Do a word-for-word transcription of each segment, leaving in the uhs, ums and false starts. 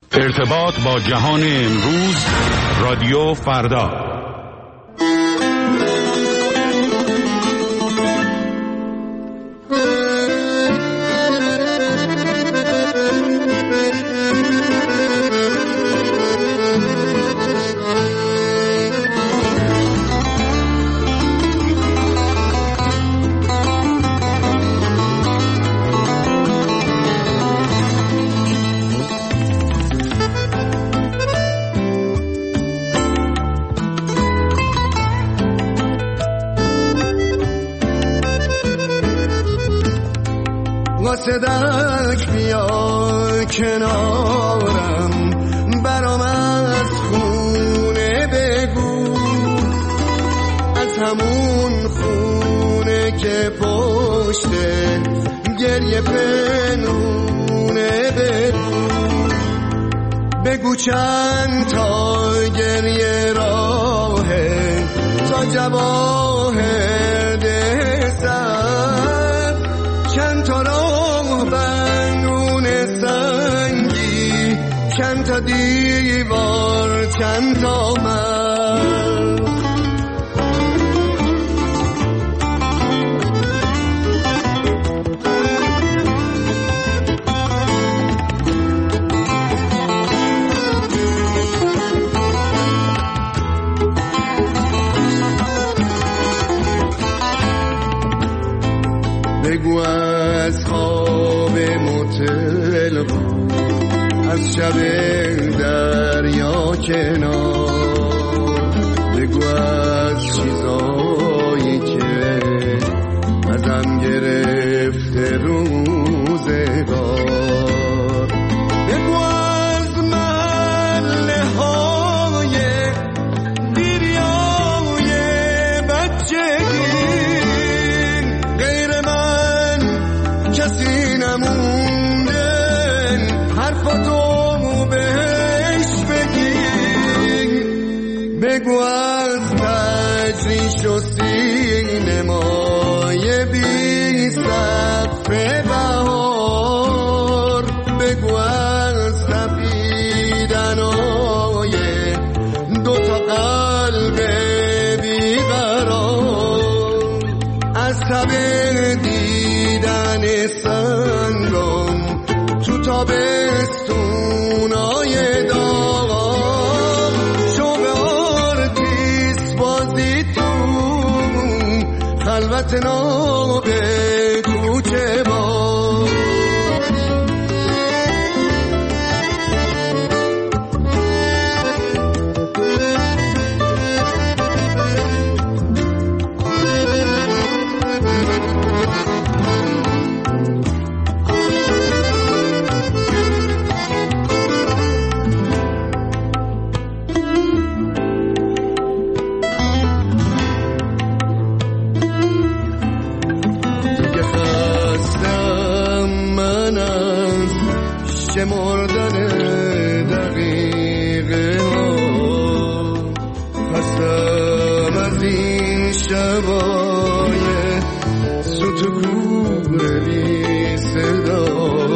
ارتباط با جهان امروز، رادیو فردا. صدق بیا کنارم، برام از خونه بگو، از همون خونه که پشته گریه پنهونه بگو، بگو چند تا گریه راهه تا جواهر ده سر، چند تا راه بنون سنگی، چند تا دیوار، چند تا مرد. بگو از خواب متل بود، از شب دریا کنار، بگو از چیزایی که ازم گرفته روزگار، بگو از محله های دیریای بچگی، کسی نمونده حرفاتو بهش بگی، بگو از تجریش و سینمای بی سقف بهار، بگو از تپیدنای دوتا قلب بیقرار، از تب دیدن سنگم تو تابستونای داغ، شوق آرتیس بازی تو خلوت ناب کوچه با. شمردن دقیقه ها، خستم از این شبای سوتکور بی صدا،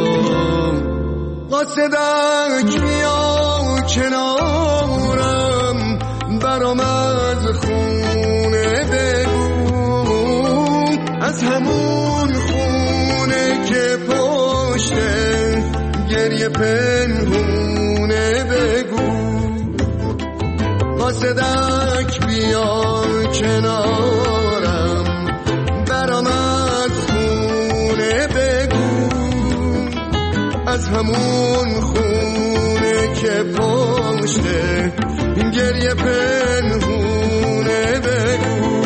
قاصدک بیا کنارم، برام از خونه بگو، از همون خونه که پشته گریه پنهونه بگو، قاصدک بیا کنارم، برام از خونه بگو، از همون خونه که پشته گریه پنهونه بگو،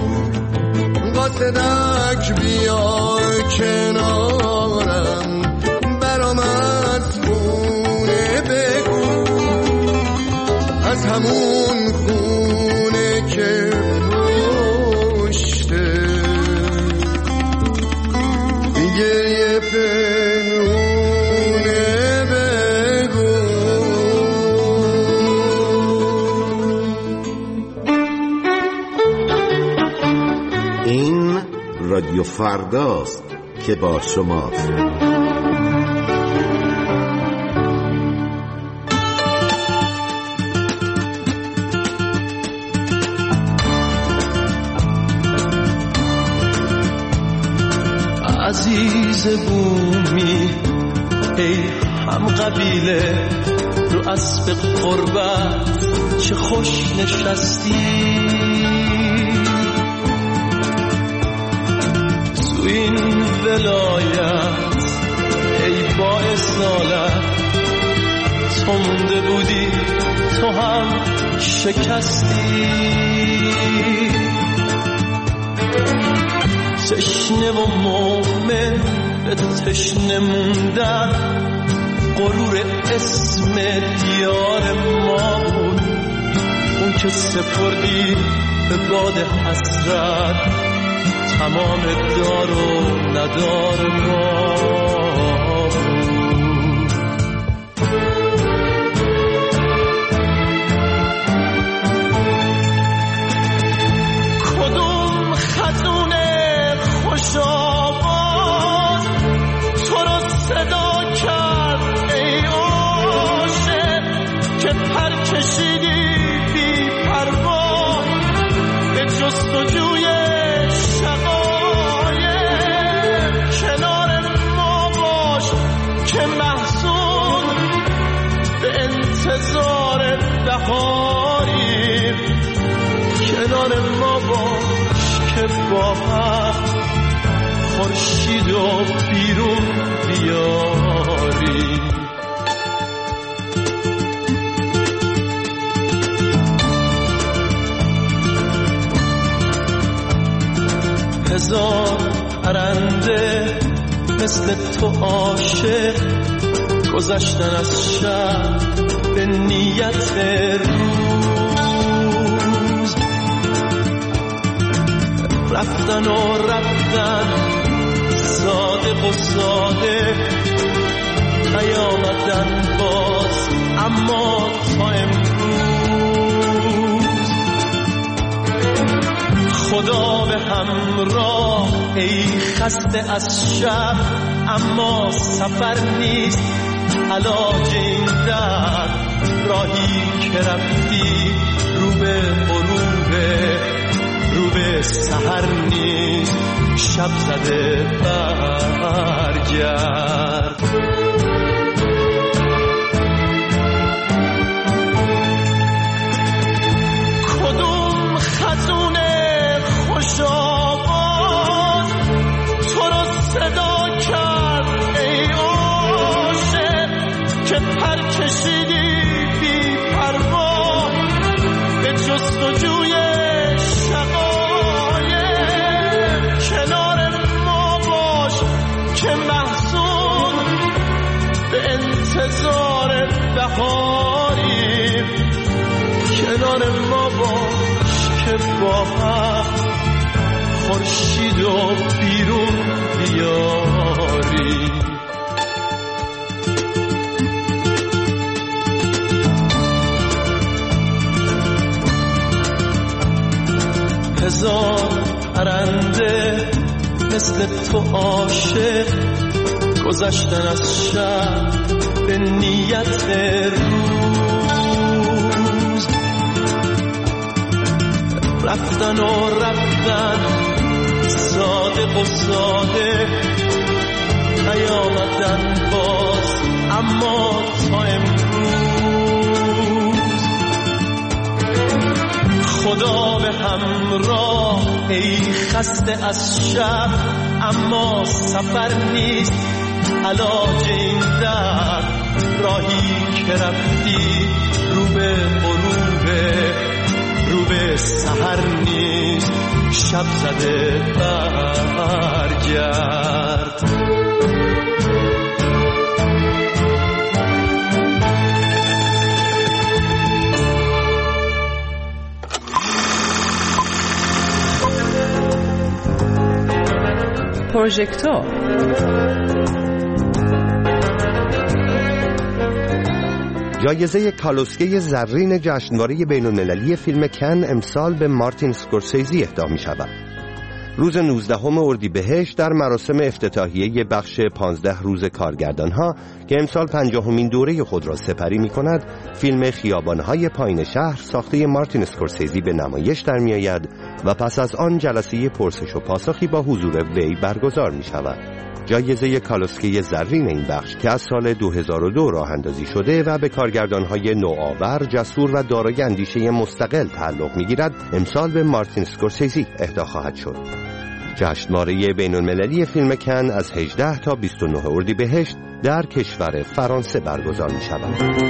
قاصدک بیا کنارم، برام از خونه بگو، از همون خونه که پشته گریه پنهونه بگو. این رادیو فرداست که با شماست. روز بومی ای هم قبیله رو اسب قربت چه خوش نشستی تو این ولایت ای با اصالت تو مونده بودی تو هم شکستی تشنه و مومن به تشنه موندن غرور اسم دیار ما بود اون که سپردی به باد حسرت تمام دار و ندار ما بود کدوم خزون خوش آواز تو رو صدا کرد ای عاشق که پر کشیدی بی پروا به جستجوی شقایق کنار ما باش که محزون به انتظار بهاری کنار ما باش که با هم خورشید و بیرون بیاری هزار پرنده مثل تو عاشق گذشتن از شب به نیت روز رفتن و رفتن صادق و صادق نیامدن باز اما تا امروز خدا به همراه ای خسته از شب اما سفر نیست علاج این درد راهی که رفتی رو به غروبه رو به سحر نیست شب زده برگرد کدوم خزون خوش آواز تو رو صدا کرد ای عاشق که پر کشیدی بی پروا به جستجوی شقایق کنار ما باش که محزون به انتظار بهاری کنار ما باش که با هم خورشید و بیرون بیاری هزار پرنده مثل تو عاشق گذشتن از شب به نیت روز رفتن و رفتن صادق و صادق نیامدن باز اما تا امروز خدا به همراه ای خسته از شب اما سفر نیست علاج این درد راهی که رفتی رو به غروبه رو به سحر نیست شب زده برگرد پروژکتور جایزه کالوسکه زرین جشنواره بین‌المللی فیلم کن امسال به مارتین اسکورسیزی اهدا می شود. روز نوزدهم اردیبهشت در مراسم افتتاحیه بخش پانزده روز کارگردان‌ها که امسال پنجاهمین دوره خود را سپری می‌کند، فیلم خیابان‌های پایین شهر ساخته مارتین اسکورسیزی به نمایش در می‌آید و پس از آن جلسه پرسش و پاسخی با حضور وی برگزار می‌شود. جایزه کالوسکی زرین این بخش که از سال دو هزار و دو راه اندازی شده و به کارگردان‌های نوآور، جسور و دارای اندیشه مستقل تعلق می‌گیرد، امسال به مارتین اسکورسیزی اهدا خواهد شد. جشنواره بین‌المللی فیلم کن از هجده تا بیست و نه اردیبهشت در کشور فرانسه برگزار می‌شود.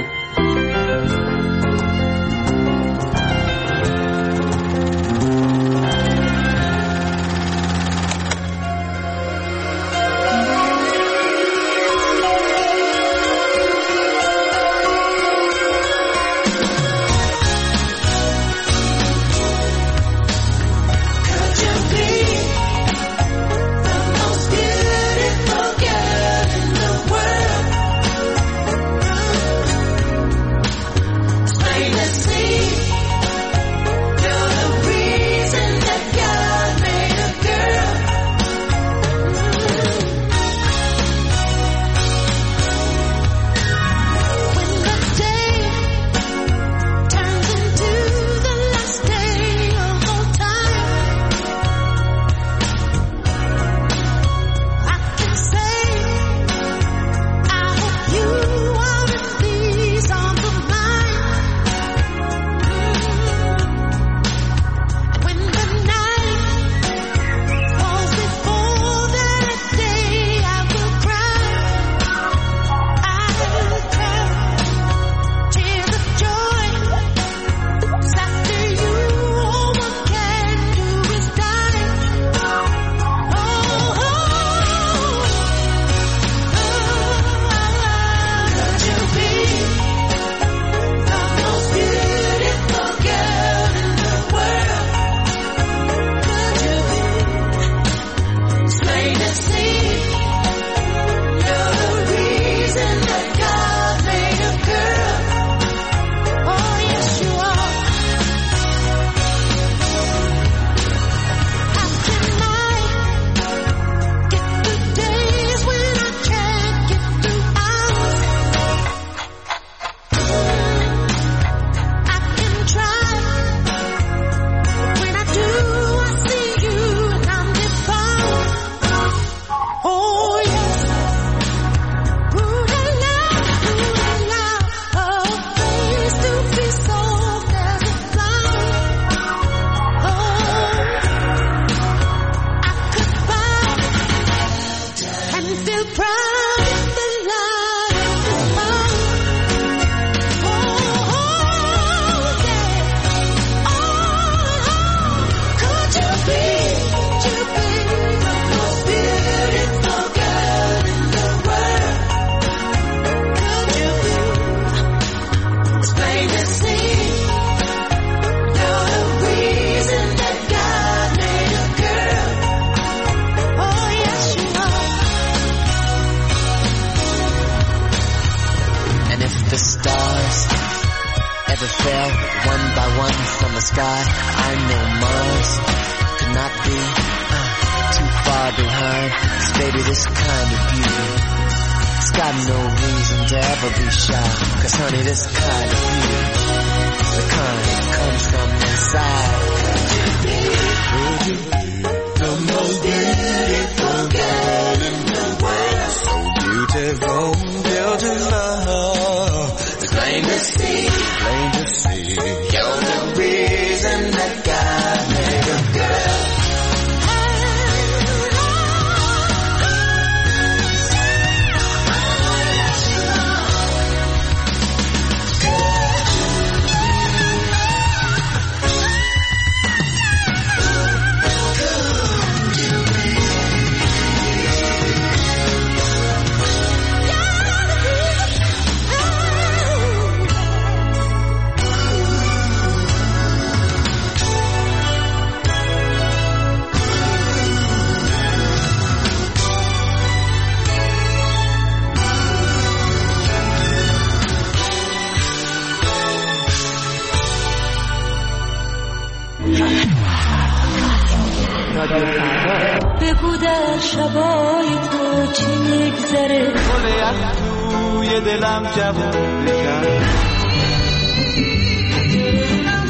بگو در شبای تو چی میگذره گل یک توی دلم جوون بکن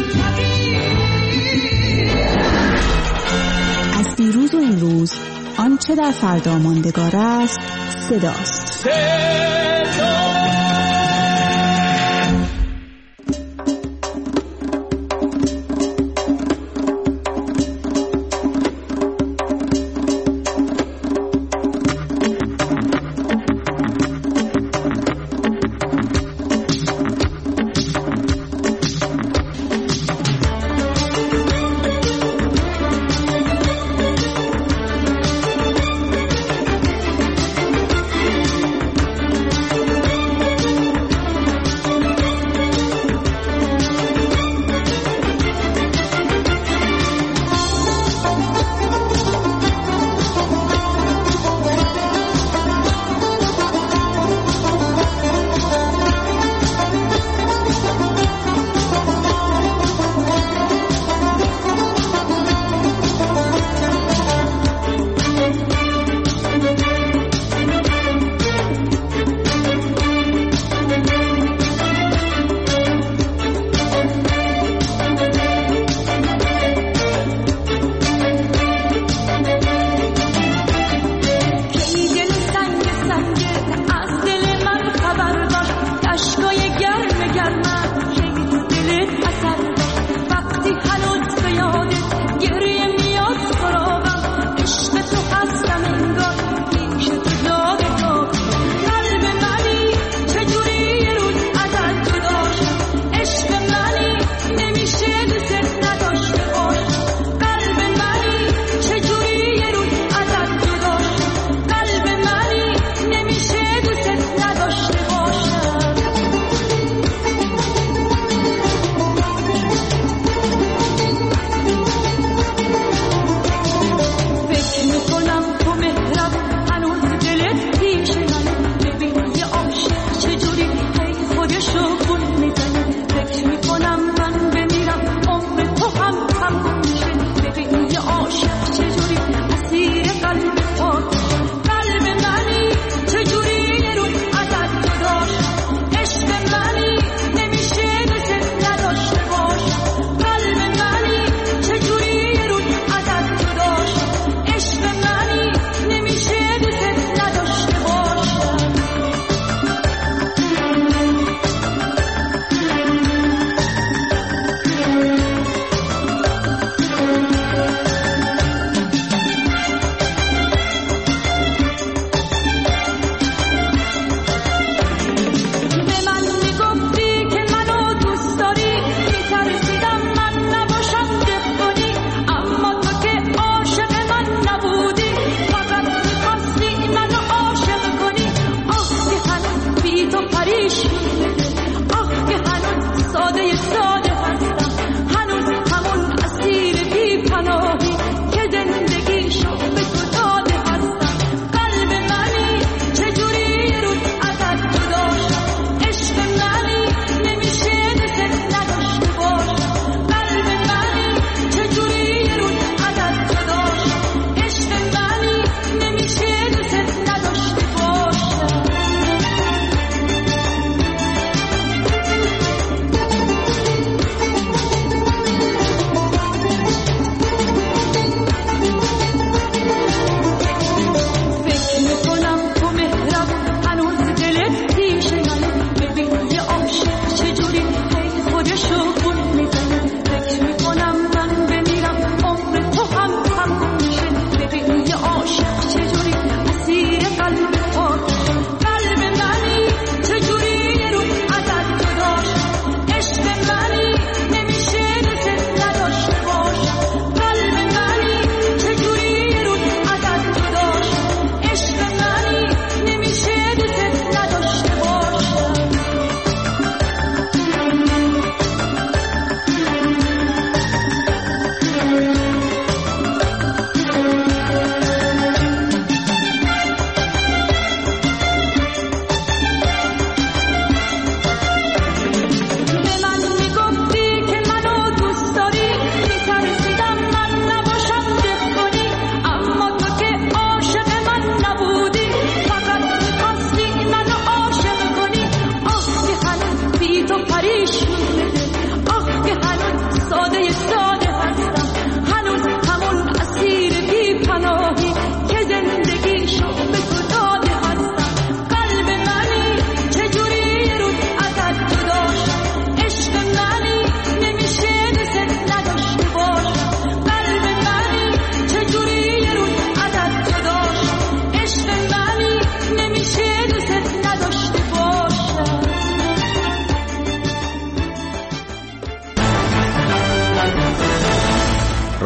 از دیروز و این روز آن آنچه در فردا ماندگار است صداست.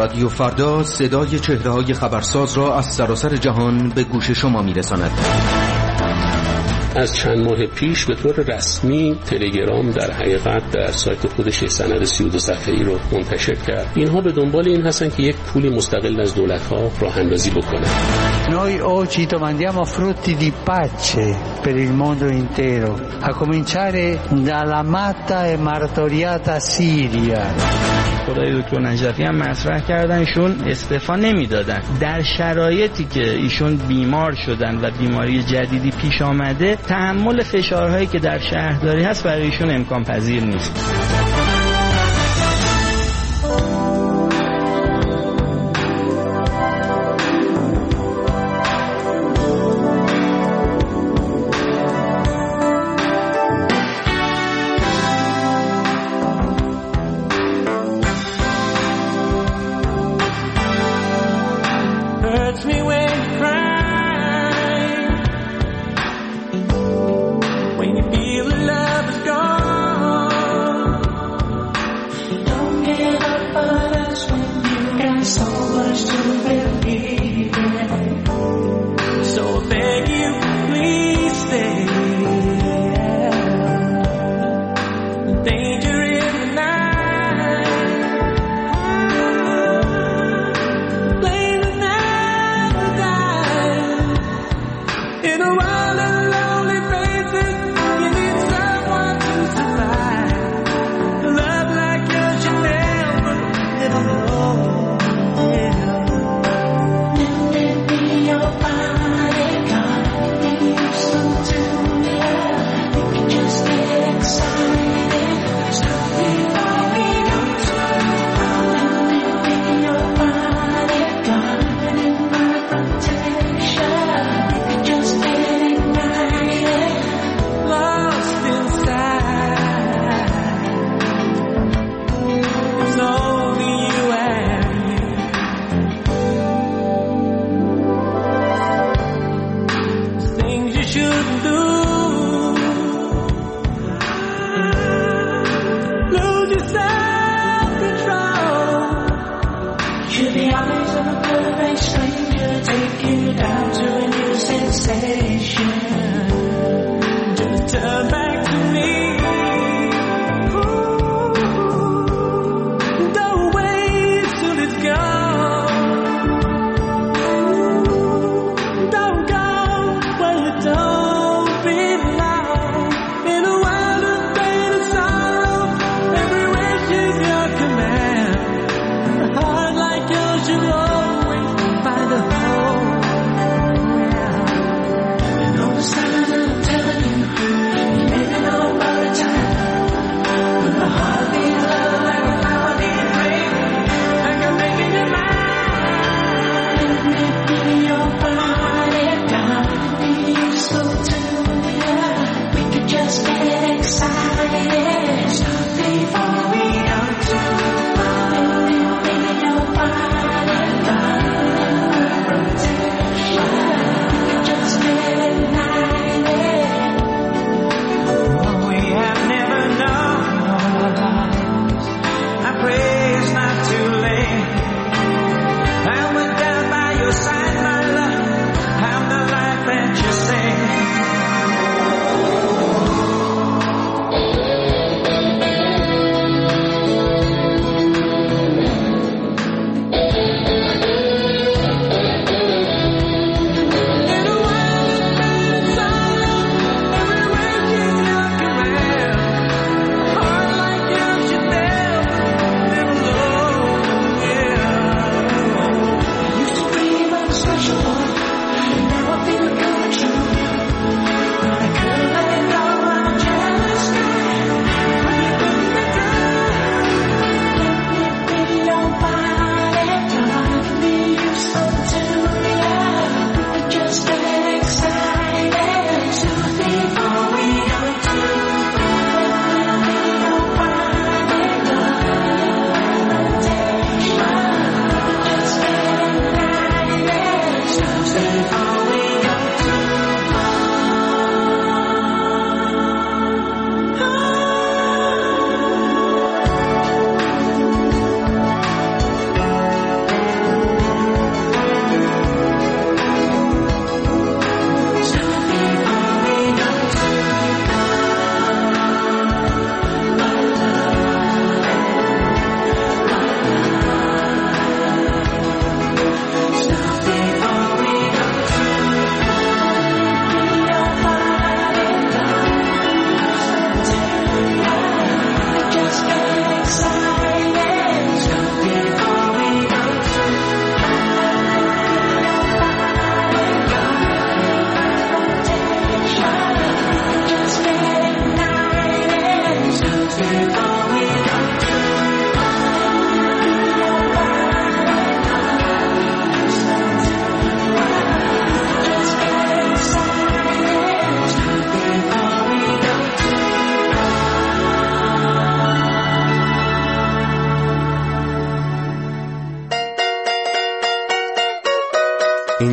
رادیو فردا صدای چهره‌های خبرساز را از سراسر جهان به گوش شما می‌رساند. از چند ماه پیش به طور رسمی تلگرام در حقیقت در سایت خودش سند سی و دو صفحه‌ای رو منتشر کرد. اینها به دنبال این هستن که یک پولی مستقل از دولت‌ها راه اندازی بکنن. Noi oggi domandiamo frutti di pace per il mondo intero, a cominciare dalla matta e martoriata Siria. خدای دکتر نجفی هم مطرح کردن ایشون استعفا نمیدادن. در شرایطی که ایشون بیمار شدن و بیماری جدیدی پیش آمده، تحمل فشارهایی که در شهرداری هست برای ایشون امکان پذیر نیست.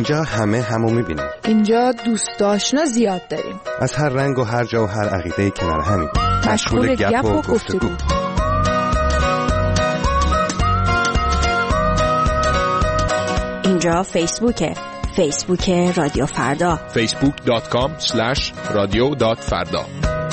اینجا همه همو میبینیم. اینجا دوست آشنا زیاد داریم. از هر رنگ و هر جا و هر عقیده کنار همیم. مشغول گپ و گفتگو. اینجا فیسبوکه. فیسبوک رادیو فردا. فیسبوک دات کام اسلش رادیو دات فردا.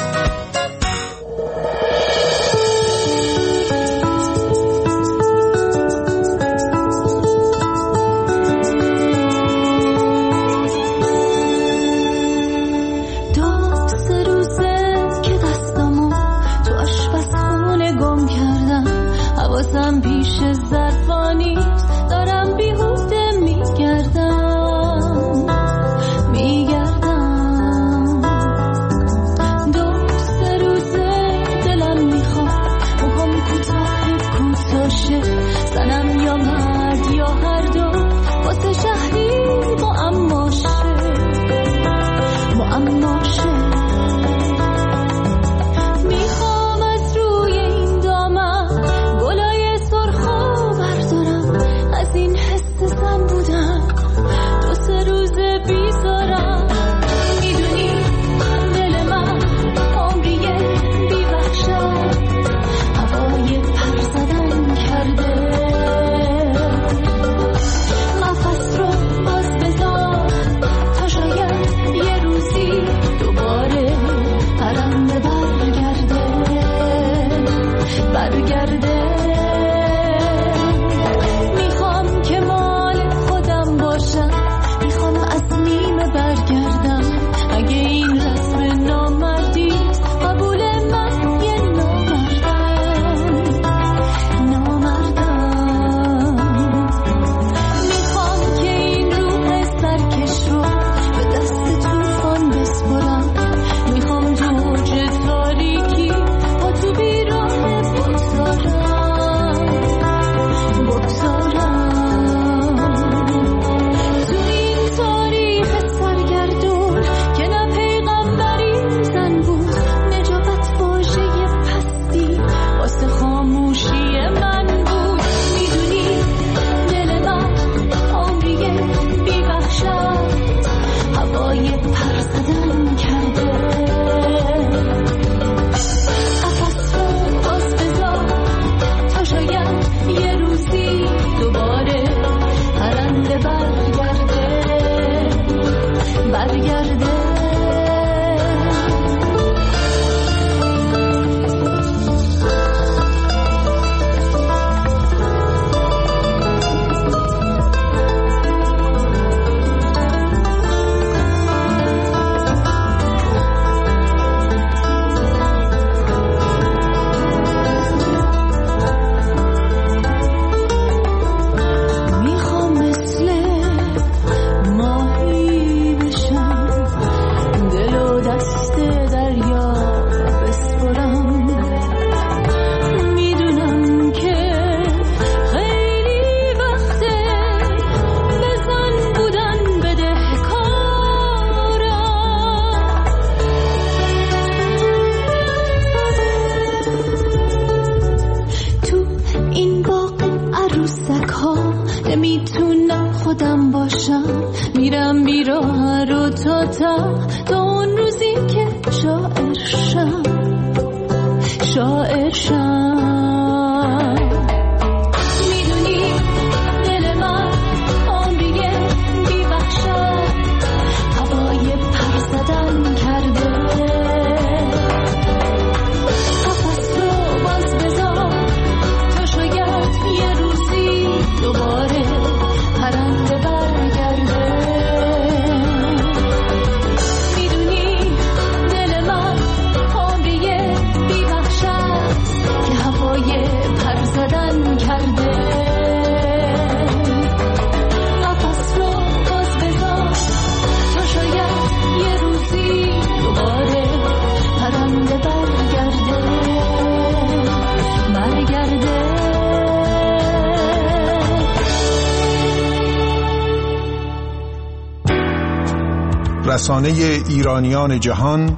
رسانه ایرانیان جهان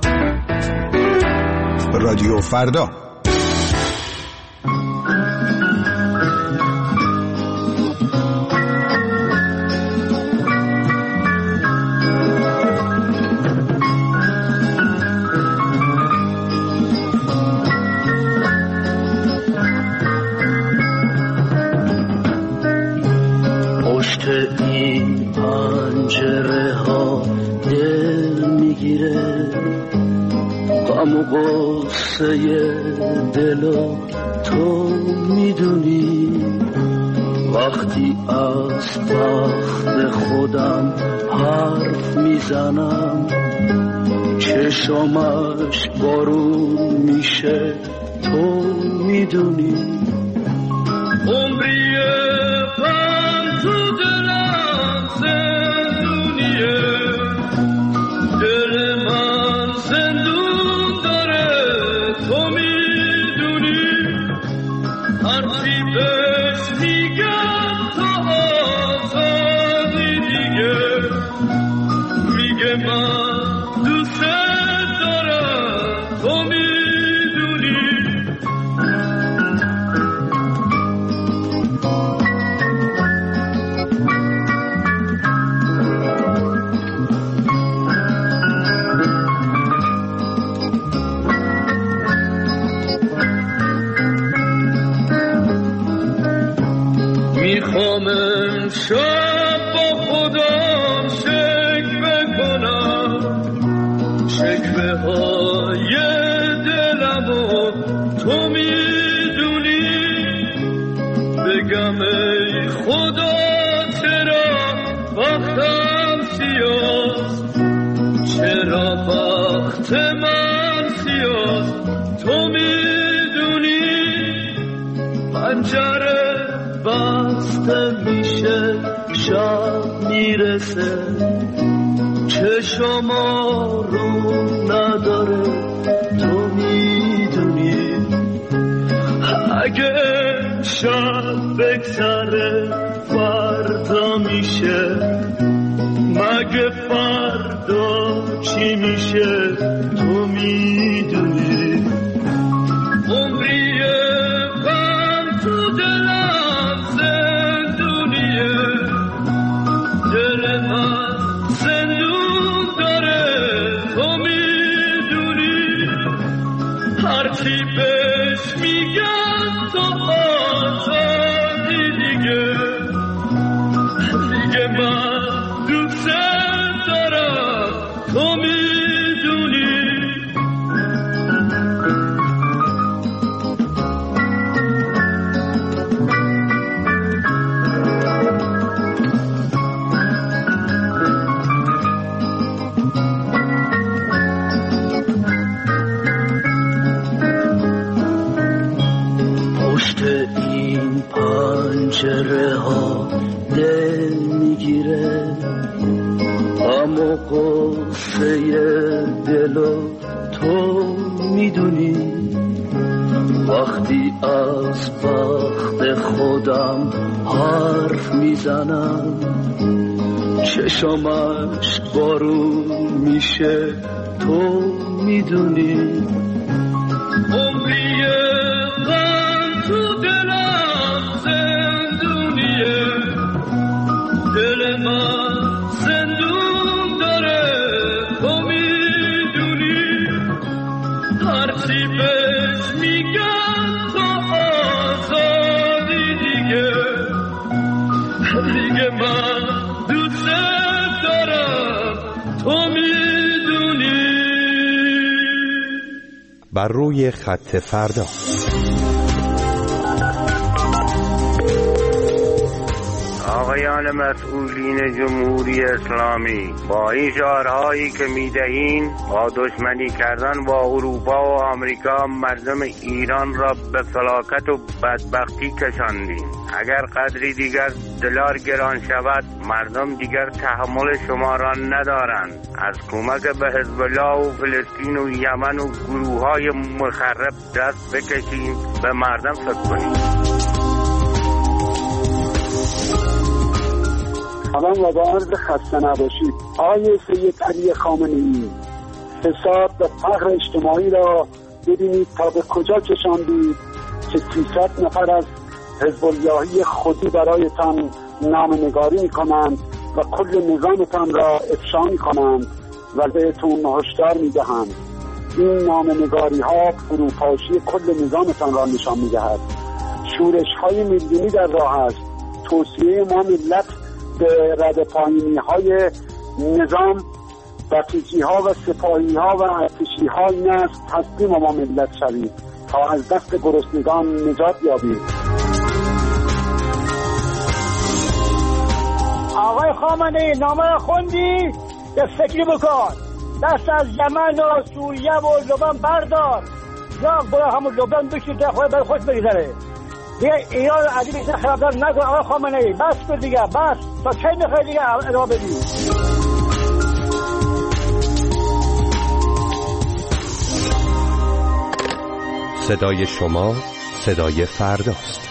رادیو فردا. قصه دلو تو میدونی، وقتی از بخت خودم حرف میزنم چشمش بارون میشه تو میدونی. عمری غم تو دلم زندونیه، دل من زندون داره تو میدونی. هرچی بهش میگم تا آزادی دیگه، میگه من دوست دارم تو میدونی. میخوام امشب با خودم شکوه کنم، شکوه های دلمو تو میدونی. بگم ای خدا چرا وقتم سیاست، چرا وقت من سیاست تو میدونی. پنجره بسته میشه شب میرسه، چشم آروم نداره تو میدونی. اگه شب بگذره فردا میشه، مگه فردا چی میشه تو میدونی. عمری غم تو دلم زندونیه، دل من زندون داره تو میدونی. هرچی بهش میگم تو آزادی دیگه، دیگه من دوست دارم تو میدونی. پشت این پنجره ها دل میگیره، اما قصه دلو تو میدونی. وقتی از بخت خودم حرف میزنم چشمش بارون میشه تو میدونی. عمری غم تو دلم زندونیه، دل من زندون داره تو میدونی. هرچی بهش میگم تو آزادی دیگه، دیگه من دوست دارم تو میدونی. بر روی خط فردا. آقایان مسئولین جمهوری اسلامی، با این شعارهایی که میدهین با دشمنی کردن با اروپا و آمریکا مردم ایران را به فلاکت و بدبختی کشاندین. اگر قدری دیگر دلار گران شود مردم دیگر تحمل شما را ندارند. از کمک به حزب الله و فلسطین و یمن و گروه های مخرب دست بکشین، به مردم فکر کنین. سلام و با عرض خسته نباشید. آقای سید علی خامنه‌ای، فساد و فقر اجتماعی را ببینید تا به کجا کشاندید که سیصد نفر از حزب اللهی خودی برایتان نامه‌نگاری می‌کنند و کل نظامتان را افشا می‌کنند و بهتون هشدار می‌دهند. این نامه‌نگاری‌ها فروپاشی کل نظامتان را نشان می‌دهد. شورش‌های میلیونی در راه است. توصیه ما ملت به رد پایینی های نظام بسیجی ها و سپاهی ها و ارتشی ها این است هستیم و ما ملت شویم تا از دست گرسنگان نجات یابیم. آقای خامنه‌ای نامه را خوندی؟ یه فکری بکن، دست از یمن و سوریه و لبنان بردار، یا برو همون لبنان بشید تا خود بر خوش بگذره. دیگه ایران عدیل ایسا خرابدار نکن آقای خامنه‌ای، بس کن دیگه، بس. تا کی میخوای دیگه ادامه بدی؟ صدای شما صدای فرداست.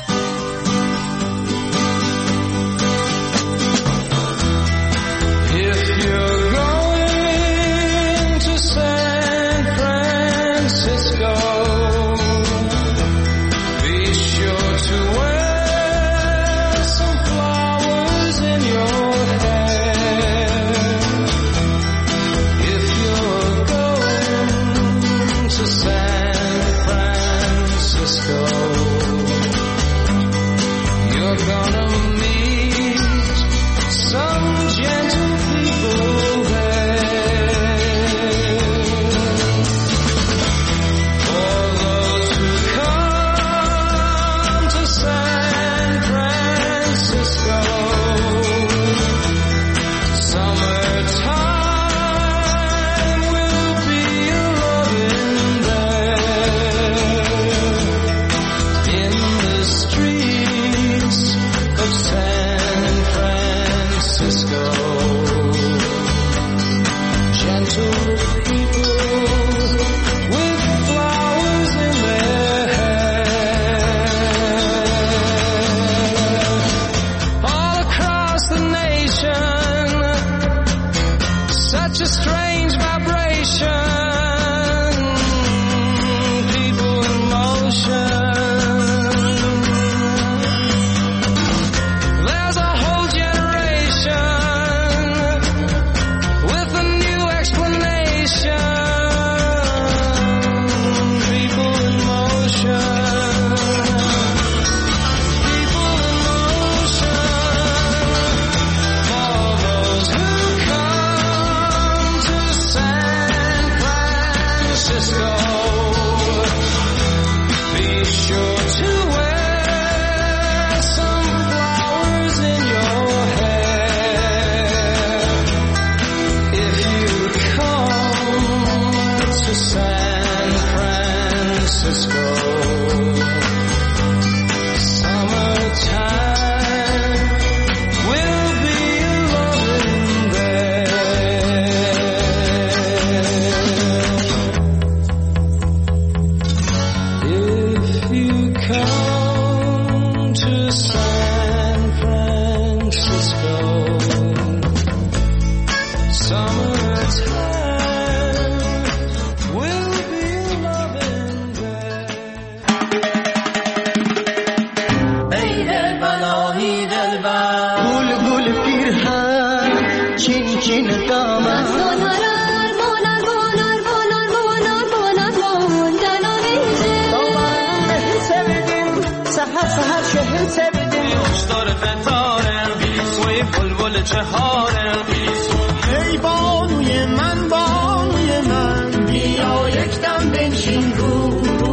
ای بانوی من بانوی من بیا یک دم بنشین رو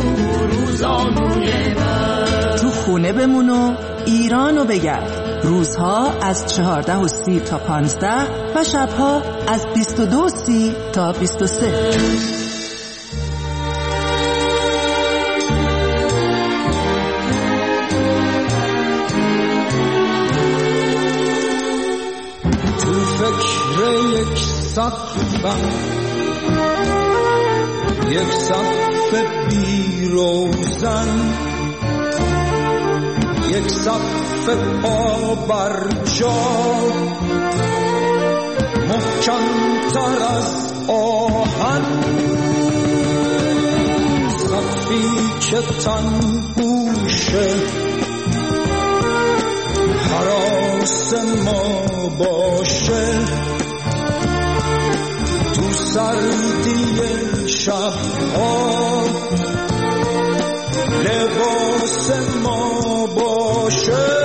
روزانوی من. تو خونه بمون و ایرانو بگرد. روزها از چهارده و سی تا پانزده و شبها از بیست و دو و سی تا بیست و سه. یک سقفم یک سقف بیروزن، یک سقف پا بر جا محکم تر از آهن، سقفی که تنگوشه حراس ما باشه، تو سردی شبها لباس ما باشه.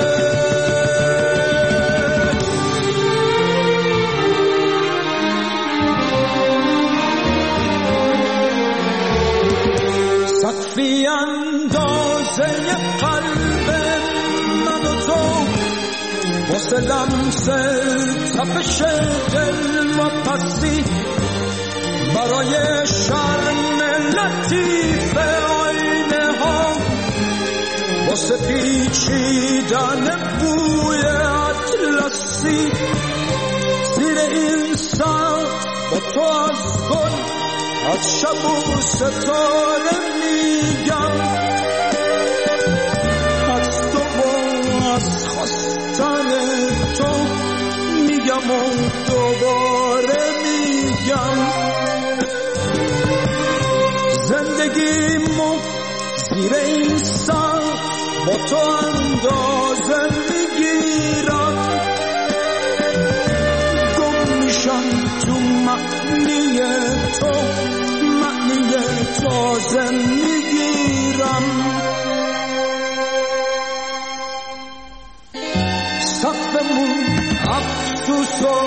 بی اندازه قلب من و تو واسه لمس تپش دل و پسی برای شرم لطیف آینه ها واسه پیچیدن بوی اطلسی زیر این سقف با تو از گل از شب و ستاره میگم از تو و از خواستن تو میگم و دوباره میگم زندگیمو زیر این سقف با تو اندازه میگیرم گم میشم تو معنی تو معنی تازه میگیرم سقفمون افسوس و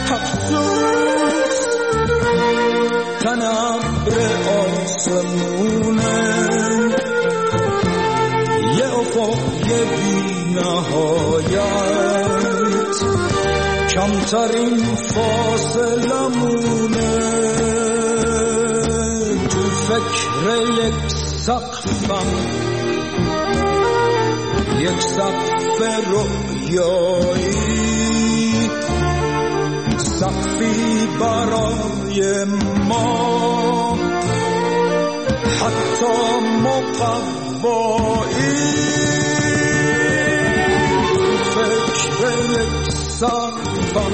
افسوس تن ابر آسمونه یه افق یه بی نهایت کمترین فاصله مونه تو فکر یک سقفم یک سقف رویایی سقفی برای ما حتی مقوایی فکر یک سقفم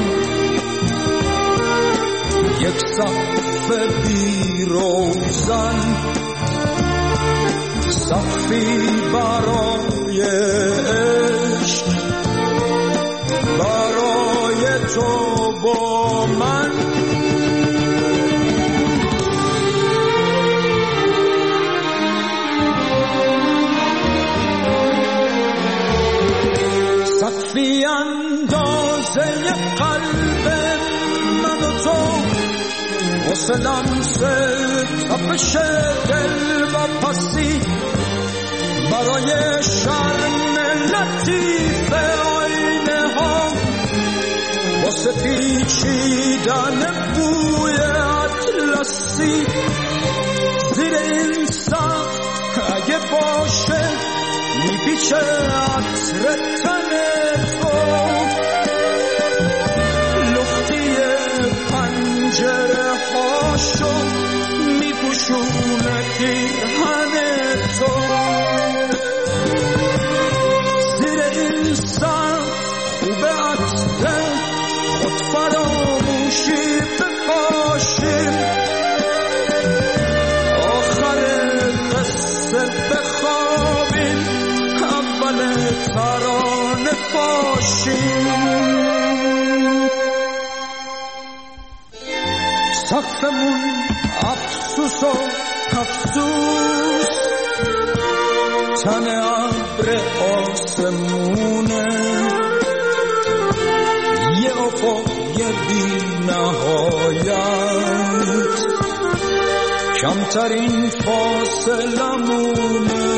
یک سقف بی روزن سقفی برای عشق برای تو با من سقفی اندازه قلب من و تو واسه لمس تپش دل و پسی برای شرم لطیف آینه ها واسه پیچیدن بوی اطلسی زیر این سقف اگه باشه میپیچه عطر تن تو لختی پنجره هاشو میپوشونه پیرهن تو زیر این سقف خوب عطر خود فراموشی بپاشیم آخر قصه بخوابیم اول ترانه پاشیم سقفمون افسوس و افسوس تن ابر آسمونه یه افق یه بی نهایت کمترین فاصله مونه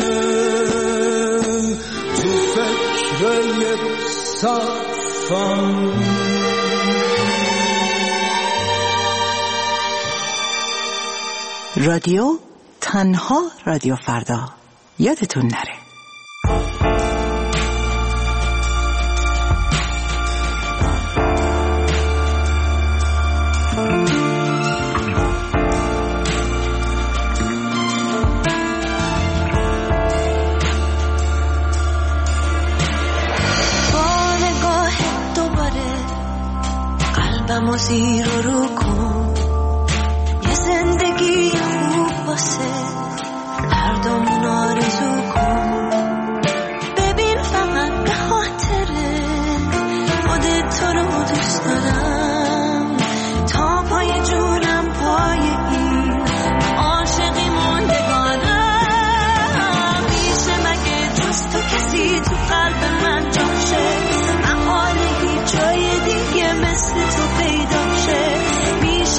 تو فکر یک سقفم رادیو تنها رادیو فردا یادتون نره. با نگاه دوباره قلبمو زیر و رو کن یه زندگی خوب واسه هر دومون آرزو کن ببین فقط به خاطره خودت تو رو دوست دارم تا پای جونم پای این عاشقی موندگارم میشه مگه جز تو کسی تو قلب من جاشه محاله هیچ جای دیگه مثل تو پیدا شه میشه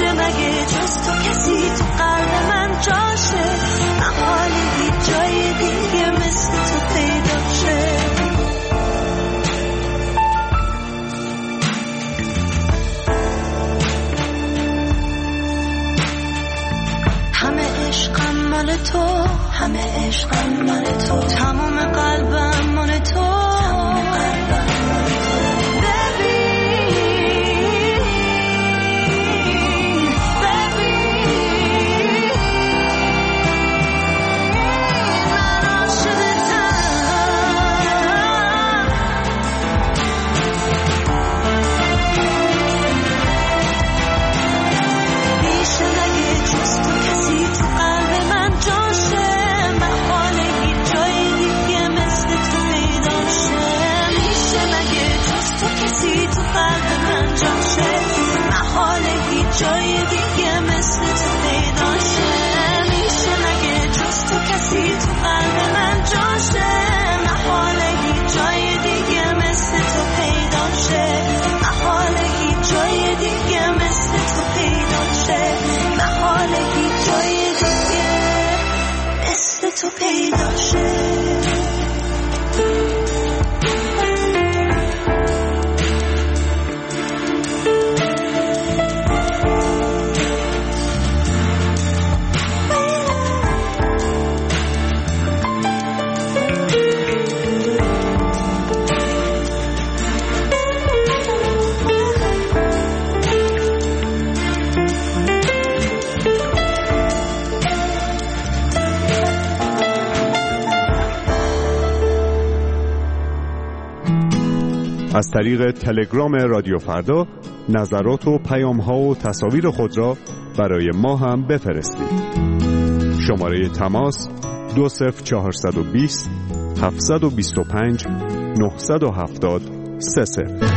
همه عشقم مال تو، تمام قلبم مال تو. جای دیگه مثل تو پیدا شه، میشه مگه جز تو کسی تو قلب من جاشه؟ محاله هیچ جای دیگه مثل تو پیدا شه، محاله هیچ جای دیگه مثل تو پیدا شه، محاله هیچ جای دیگه مثل تو پیدا شه. از طریق تلگرام رادیو فردا نظرات و پیام‌ها و تصاویر خود را برای ما هم بفرستید. شماره تماس دو صفر چهارصد و بیست هفتصد و بیست و پنج نهصد و هفتاد سه صفر.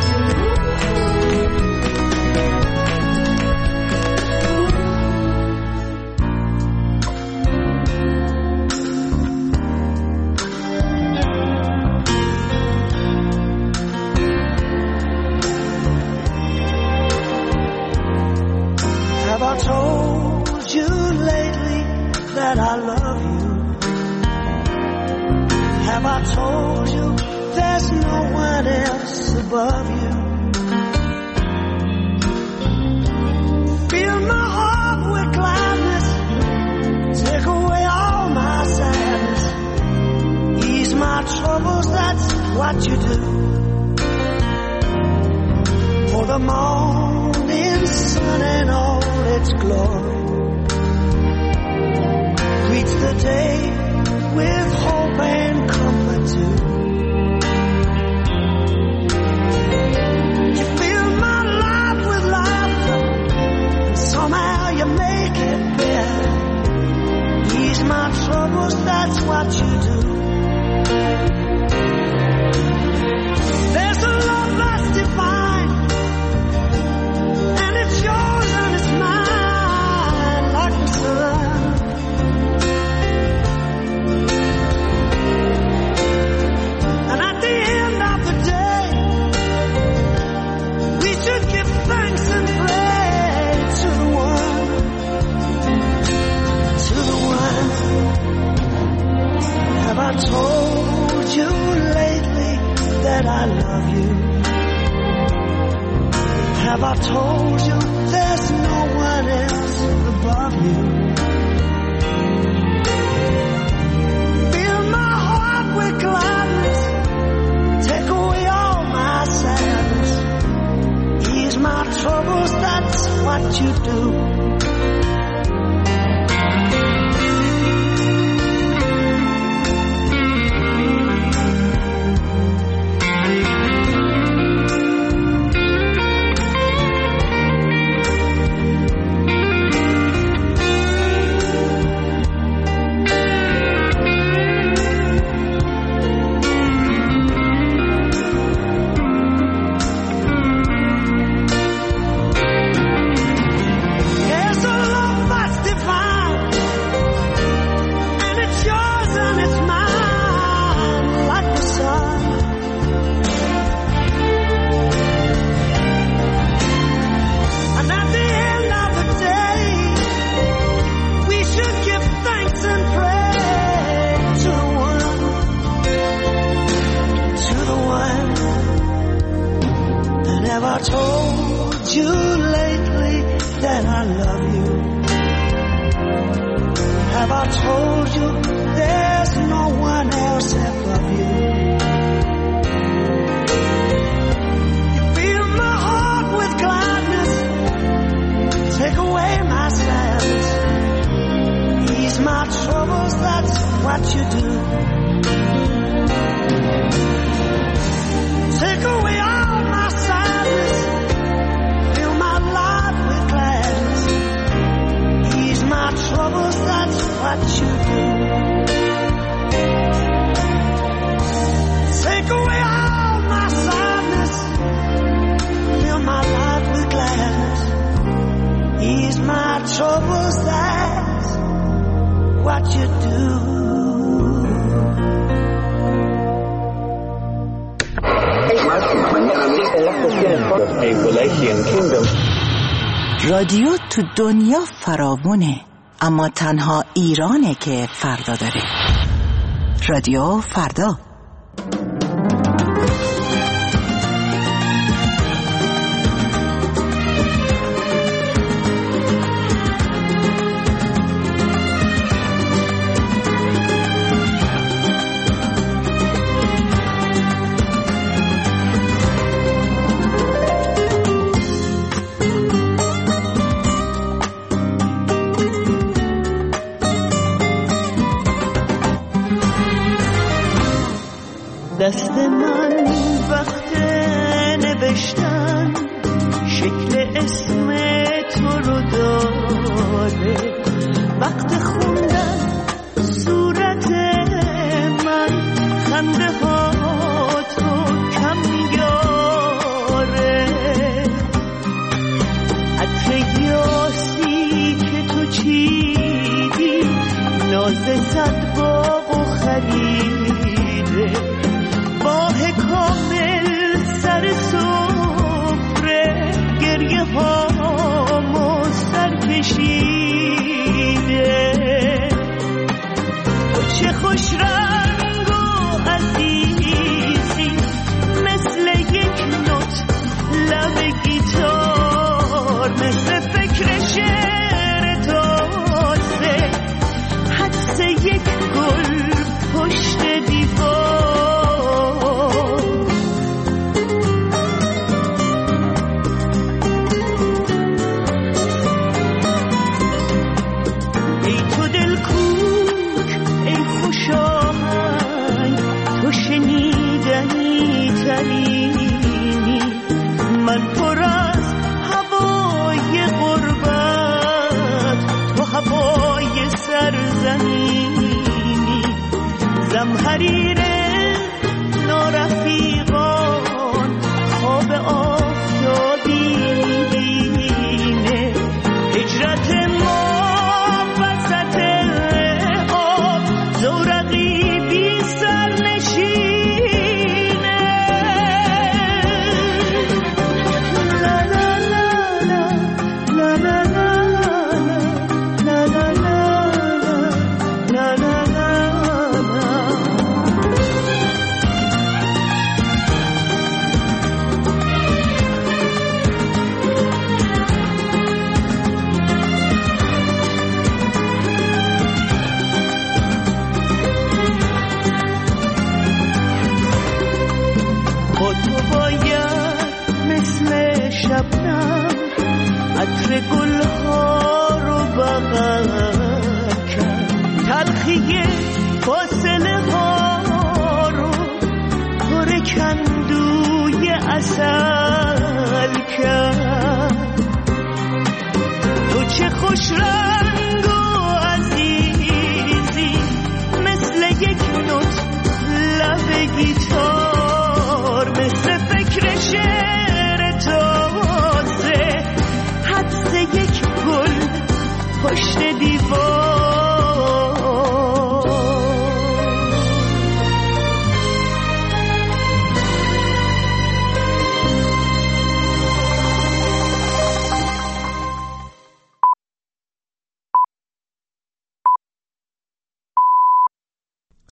what you do. Take away all my sadness, fill my life with gladness, ease my troubles, that's what you do. Take away all my sadness, fill my life with gladness, ease my troubles, that's what you do. رادیو تو دنیا فراوونه، اما تنها ایرانه که فردا داره. رادیو فردا. دست من وقت نوشتن شکل اسم تو رو داره، وقت خوندن صورت من خنده ها تو کم میاره، عطر یاسی که تو چیدی ناز صد باغ و خریده، ماه کامل سر سفره گریه هامو سر کشیده، تو چه خوش رنگ و عزیزی مثل یک نوت لب گیتار، مثل فکر شعر تازه حدس یک گل پشت دیوار. من پر از هوای غربت، تو هوای سرزمینی، زمحریر نارفیقان خواب آفتابی میبینه، هجرت ما وسط آب زورقی بی سرنشین. عطر گل ها رو بغل کرد، تلخی